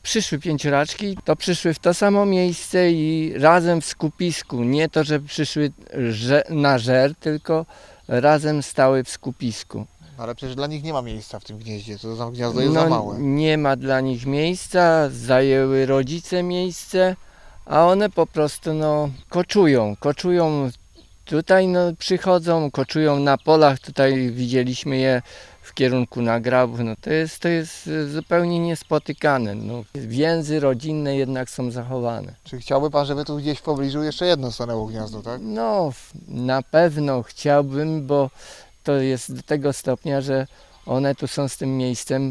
przyszły pięcioraczki, to przyszły w to samo miejsce i razem w skupisku. Nie to, że przyszły na żer, tylko razem stały w skupisku. Ale przecież dla nich nie ma miejsca w tym gnieździe, to gniazdo jest za małe. Nie ma dla nich miejsca, zajęły rodzice miejsce, a one po prostu koczują tutaj, przychodzą, koczują na polach, tutaj widzieliśmy je w kierunku nagrabów, to jest zupełnie niespotykane. Więzy rodzinne jednak są zachowane. Czy chciałby pan, żeby tu gdzieś w pobliżu jeszcze jedno stanęło gniazdo, tak? Na pewno chciałbym, bo to jest do tego stopnia, że one tu są z tym miejscem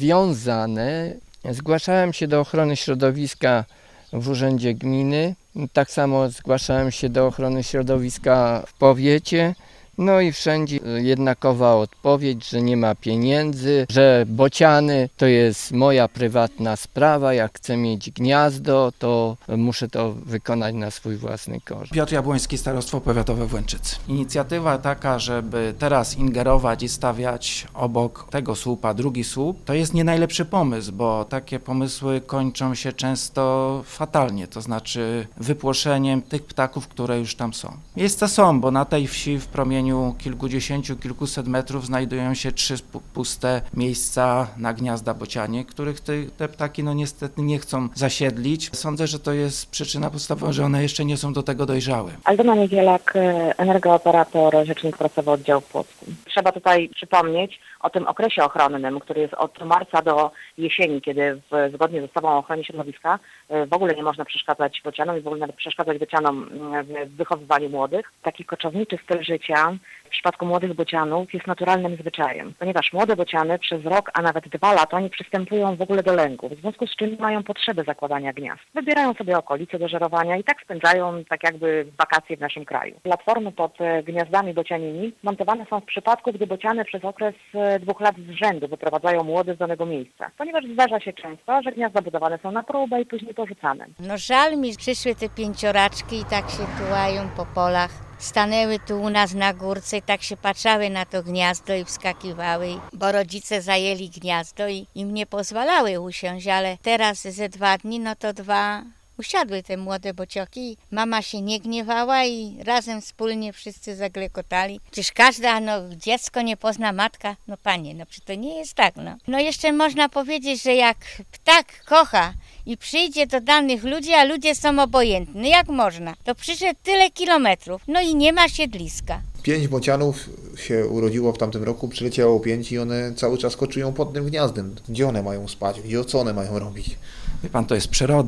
związane. Zgłaszałem się do ochrony środowiska w urzędzie gminy, tak samo zgłaszałem się do ochrony środowiska w powiecie. No i wszędzie jednakowa odpowiedź, że nie ma pieniędzy, że bociany to jest moja prywatna sprawa, jak chcę mieć gniazdo, to muszę to wykonać na swój własny koszt. Piotr Jabłoński, Starostwo Powiatowe w Łęczycy. Inicjatywa taka, żeby teraz ingerować i stawiać obok tego słupa drugi słup, to jest nie najlepszy pomysł, bo takie pomysły kończą się często fatalnie, to znaczy wypłoszeniem tych ptaków, które już tam są. Miejsca są, bo na tej wsi w promieniu kilkudziesięciu, kilkuset metrów znajdują się 3 puste miejsca na gniazda bocianie, których te ptaki niestety nie chcą zasiedlić. Sądzę, że to jest przyczyna podstawowa, że one jeszcze nie są do tego dojrzałe. Aldona Niedzielak, energooperator, rzecznik prasowy oddziału w Płocku. Trzeba tutaj przypomnieć o tym okresie ochronnym, który jest od marca do jesieni, kiedy zgodnie z ustawą o ochronie środowiska w ogóle nie można przeszkadzać bocianom i w ogóle nawet przeszkadzać bocianom w wychowywaniu młodych. Taki koczowniczy styl życia w przypadku młodych bocianów jest naturalnym zwyczajem, ponieważ młode bociany przez rok, a nawet 2 lata nie przystępują w ogóle do lęgu, w związku z czym mają potrzeby zakładania gniazd. Wybierają sobie okolice do żerowania i tak spędzają tak jakby wakacje w naszym kraju. Platformy pod gniazdami bocianimi montowane są w przypadku, gdy bociany przez okres 2 lat z rzędu wyprowadzają młode z danego miejsca, ponieważ zdarza się często, że gniazda budowane są na próbę i później porzucane. Żal mi, przyszły te pięcioraczki i tak się tułają po polach. Stanęły tu u nas na górce i tak się patrzały na to gniazdo i wskakiwały, bo rodzice zajęli gniazdo i im nie pozwalały usiąść, ale teraz ze 2 dni, to 2 usiadły te młode bocioki. Mama się nie gniewała i razem wspólnie wszyscy zaglekotali. Przecież każda, dziecko nie pozna matka. Panie, przecież to nie jest tak, jeszcze można powiedzieć, że jak ptak kocha i przyjdzie do danych ludzi, a ludzie są obojętni, jak można? To przyszedł tyle kilometrów, i nie ma siedliska. 5 bocianów się urodziło w tamtym roku, przyleciało 5 i one cały czas koczują pod tym gniazdem. Gdzie one mają spać? Co one mają robić? Wie pan, to jest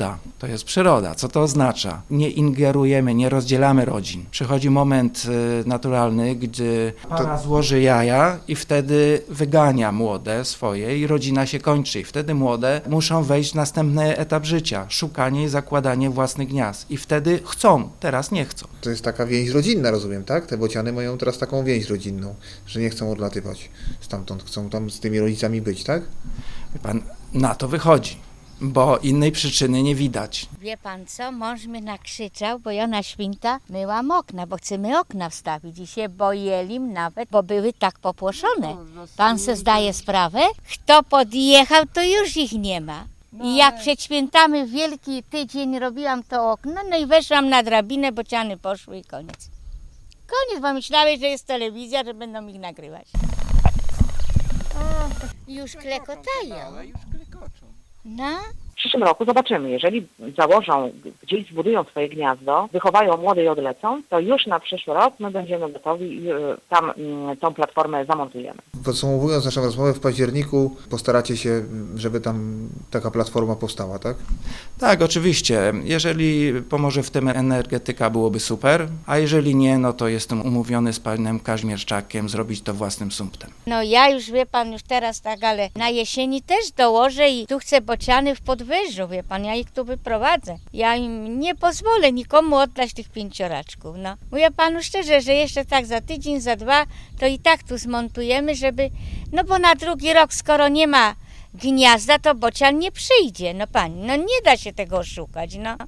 przyroda. Co to oznacza? Nie ingerujemy, nie rozdzielamy rodzin. Przychodzi moment naturalny, gdy para złoży jaja i wtedy wygania młode swoje i rodzina się kończy. I wtedy młode muszą wejść w następny etap życia. Szukanie i zakładanie własnych gniazd. I wtedy chcą, teraz nie chcą. To jest taka więź rodzinna, rozumiem, tak? Te bociany mają teraz taką więź rodzinną, że nie chcą odlatywać stamtąd. Chcą tam z tymi rodzicami być, tak? Wie pan, na to wychodzi. Bo innej przyczyny nie widać. Wie pan co? Mąż mnie nakrzyczał, bo ja na święta myłam okna, bo chcemy okna wstawić i się bojęli nawet, bo były tak popłoszone. Pan se zdaje sprawę? Kto podjechał, to już ich nie ma. I jak przed świętami wielki tydzień robiłam to okno, i weszłam na drabinę, bociany poszły i koniec. Koniec, bo myślałeś, że jest telewizja, że będą ich nagrywać. Już klekotają. W przyszłym roku zobaczymy, jeżeli założą, gdzieś zbudują swoje gniazdo, wychowają młode i odlecą, to już na przyszły rok my będziemy gotowi i tam tą platformę zamontujemy. Podsumowując naszą rozmowę, w październiku postaracie się, żeby tam taka platforma powstała, tak? Tak, oczywiście. Jeżeli pomoże w tym energetyka, byłoby super, a jeżeli nie, to jestem umówiony z panem Kaźmierczakiem zrobić to własnym sumptem. Ja już, wie pan, już teraz tak, ale na jesieni też dołożę i tu chcę bociany w podwyżu, wie pan, ja ich tu wyprowadzę. Ja im nie pozwolę nikomu oddać tych pięcioraczków, Mówię panu szczerze, że jeszcze tak za tydzień, za 2, to i tak tu zmontujemy, żeby, bo na drugi rok, skoro nie ma gniazda, to bocian nie przyjdzie, pani, nie da się tego oszukać,